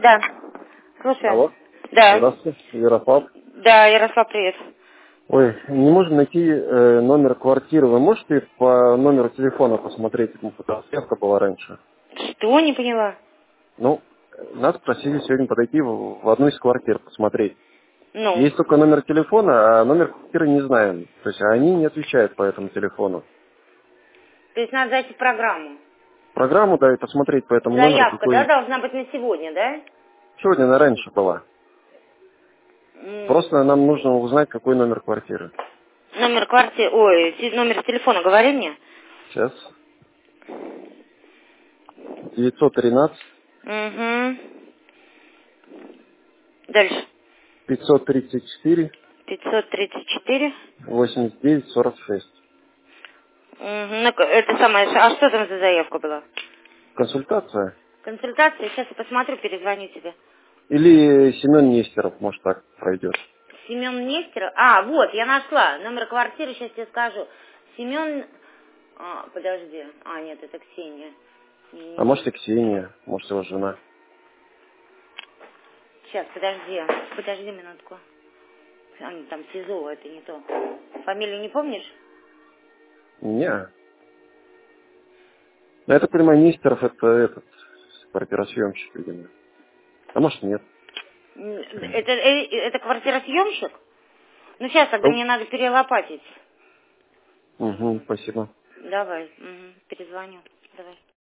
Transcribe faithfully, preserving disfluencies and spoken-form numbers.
Да. Слушаю. Алло. Да. Здравствуйте, Ярослав. Да, Ярослав, привет. Ой, не можем найти э, номер квартиры. Вы можете по номеру телефона посмотреть, какая заявка была раньше? Что, не поняла? Ну, нас просили сегодня подойти в, в одну из квартир, посмотреть. Ну, Есть только номер телефона, а номер квартиры не знаем. То есть они не отвечают по этому телефону. то есть надо зайти в программу. Программу, да, и посмотреть по этому номеру, Заявка, да, какой должна быть на сегодня, да? сегодня она раньше была. М, Просто нам нужно узнать, какой номер квартиры. Номер квартиры, ой, те- номер телефона, говори мне. Сейчас. девятьсот тринадцать Угу. Дальше. пятьсот тридцать четыре пятьсот тридцать четыре. восемьдесят девять сорок шесть. Угу. Это самое, а что там за заявка была? Консультация? Консультация, сейчас я посмотрю, перезвоню тебе. Или Семен Нестеров, может, так пройдет. Семен Нестеров. А, вот, я нашла. Номер квартиры, сейчас тебе скажу. Семен... А, подожди. А, нет, это Ксения. А может, Не-не-не. и Ксения, может, его жена. Сейчас, подожди. Подожди минутку. А, ну, там СИЗО, это не то. Фамилию не помнишь? Не. Я так понимаю, Нестеров это этот квартиросъемщик, видимо. А может, нет. М, Это, э, это квартиросъемщик? Ну, сейчас тогда Ну, мне надо перелопатить. угу, спасибо. Давай, угу, перезвоню. Давай.